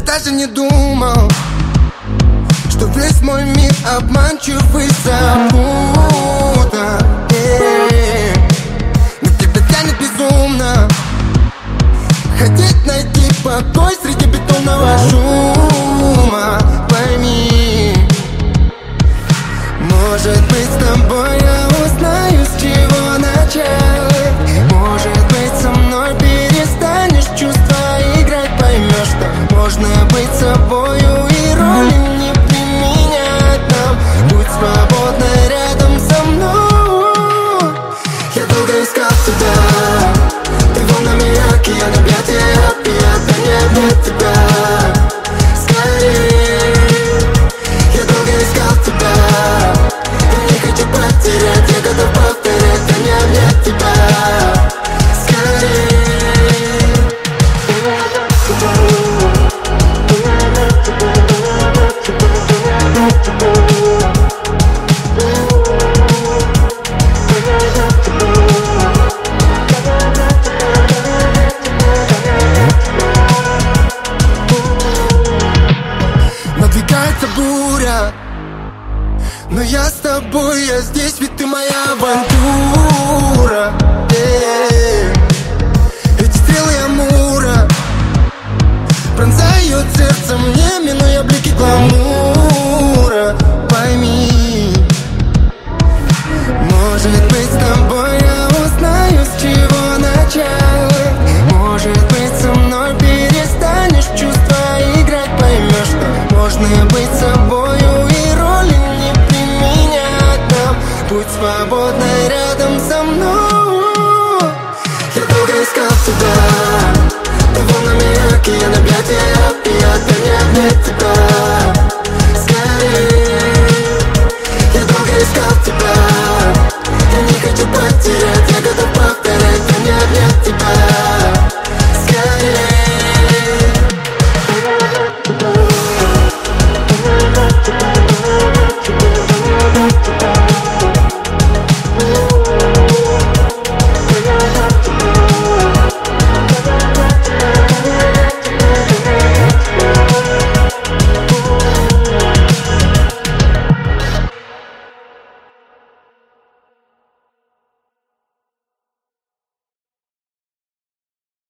даже не думал, что весь мой мир обманчивый, запутан. Но тебя тянет безумно хотеть найти покой среди бетонного шума. Пойми, может быть, с тобой я узнаю, с чего начать. Может быть, со мной перестанешь чувства играть. Поймешь, что можно быть собою и роли не применять нам. Будь свободной рядом со мной. Я долго искал тебя, ты волнами океан, объятия опьят, не обнять тебя. Скорее, я долго искал тебя, я не хочу потерять, я готов повторять, а не обнять тебя. Скорее. Надвигается буря, но я с тобой, я здесь, ведь ты моя авантюра. Эти стрелы Амура пронзают сердце мне, минуя блики гламура. Пойми, может быть, с тобой я узнаю, с чего начать. Может быть, со мной перестанешь чувства играть. Поймешь, что можно быть собою и роли не применять нам. Будь свободной рядом со мной. Я долго искал тебя, ты волнами океан, объятия опьят, а не обнять тебя.